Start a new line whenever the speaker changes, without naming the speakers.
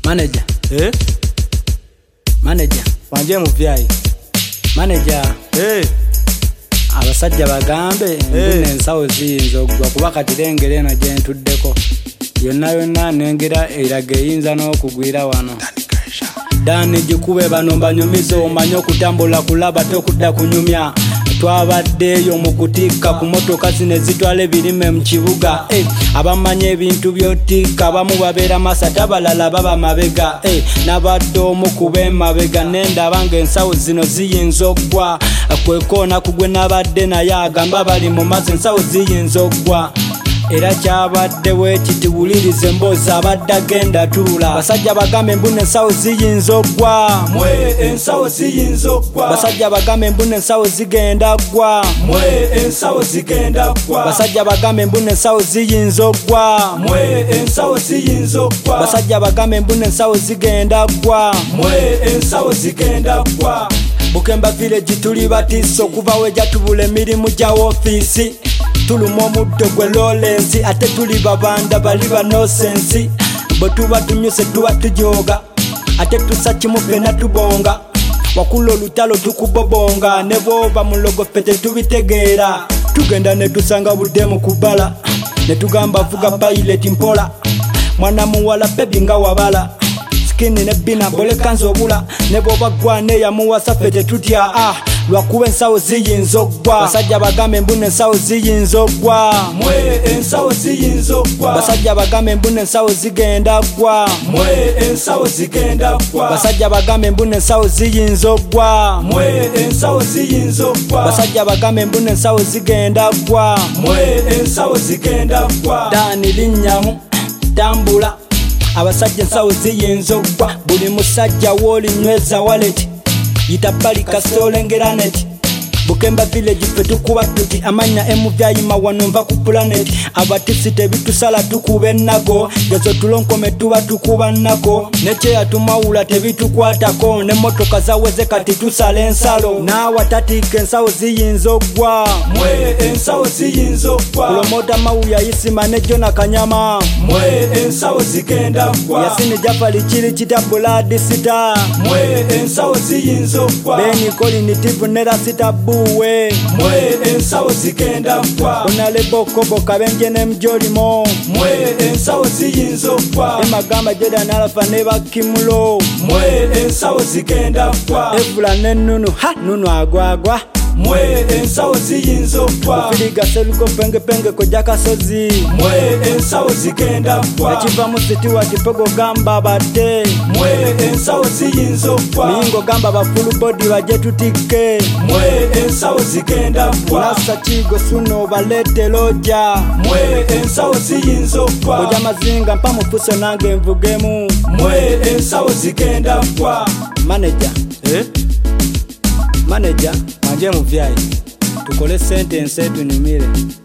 Manager. Manager.
Wanje muvyayi.
Manager. Abasajja bagambe mbune ensawo ziyinza okugwa kuba kati lengera eno gye ntuddeko. Yonna nengera eraga eyinza n'okugwira wano. Dani jikube bano banyumiza omanye okutambula kulaba tokudda kunyumya. Twabaddeyo mu kutikka ku motoka zino ezitwala ebirime mu kibuga. Abamanya ebintu by'otikka abamu babeera Masaka balala baba mabega. Nabadde omu kuba emabega nendaba ng'ensawo zino ziyinza okugwa. Kwekoona kugwe nabadde naye agamba bali mu mazzi ensawo ziyinza okugwa. Era kyabadde wekiti wulirize emboozi abadde agenda tuula. Basajja bagambe mbune ensawo ziyinza okugwa.
Mwe ensawo ziyinza okugwa.
Basajja bagambe mbune ensawo zigenda ggwa.
Mwe ensawo zigenda ggwa.
Basajja bagambe mbune ensawo ziyinza okugwa.
Mwe ensawo ziyinza okugwa.
Basajja bagambe mbune ensawo zigenda ggwa.
Mwe ensawo zigenda ggwa.
Bukemba village tuli batiso kuva weja tubula emirimu gya ofiisi. Tuluma omuddo gwe Lawrence ate tuli babanda bali ba nosensi. Bwe tuba tunyuse tuba tujoga ate tusa kimu fena tubonga. Wakula olutalo tukubobonga ne bwoba mulogo fete tubitegeera. Tugenda ne tusanga budde mu kubala ne tugamba vuga pilot mpola. Mwana muwala baby nga wabala skini ne bina bole kanzo obula ne bwoba gwane ya muwasa fete tutya lwakuba ensawo ziyinza okugwa. Basajja bagambe mbune ensawo ziyinza okugwa.
Mwe ensawo ziyinza okugwa.
Basajja bagambe mbune ensawo zigenda ggwa.
Mwe ensawo zigenda ggwa.
Basajja bagambe mbune ensawo ziyinza okugwa.
Mwe ensawo ziyinza okugwa.
Basajja bagambe mbune ensawo zigenda ggwa.
Mwe ensawo zigenda ggwa.
Dani linnyamu tambula abasajja ensawo ziyinza okugwa. Buli musajja w'olinyweza wallet yita bali kasitolengera net. Bukemba village fe tukuba tuti amanya emuvyayima wano nva ku planet. Abatisi tebitusala tukuba ennago gezo tulonkome tuba tukuba nnako. Nekyeya tumawula tebitukwatako ne motoka zaweze kati tusala ensalo. Naawe tatika ensawo ziyinza okugwa.
Mwe ensawo ziyinza okugwa.
Promota mawuya yisima ne Jona Kanyama.
Mwe ensawo zigenda ggwa.
Yasini Jafali kiri kita Blood Sita.
Mwe ensawo ziyinza okugwa.
Beni Cognitive ne Rasita Buwe.
Mwe ensawo zigenda ggwa.
Onalebo Kobo Kabenje ne Mjolimo.
Mwe ensawo ziyinza okugwa.
Emagamba Jordan Alpha ne Bakimulo.
Mwe ensawo zigenda ggwa.
Evula ne Nunu Nunu agwagwa.
Mwe ensawo ziyinza okugwa.
Filiga seluko penge ko jakasozi.
Mwe ensawo zigenda ggwa.
Ekiva mu city wa Kipogo gamba badde.
Mwe ensawo ziyinza okugwa.
Mingo gamba ba full body baje tutike.
Mwe ensawo zigenda ggwa.
Nasa Kigo Suno balete loja.
Mwe ensawo ziyinza okugwa.
Oja mazinga mpa mufuso nange nvugemu.
Mwe ensawo zigenda ggwa.
Manager. Manager. Wanje muvyayi tukole sentence tunyumire.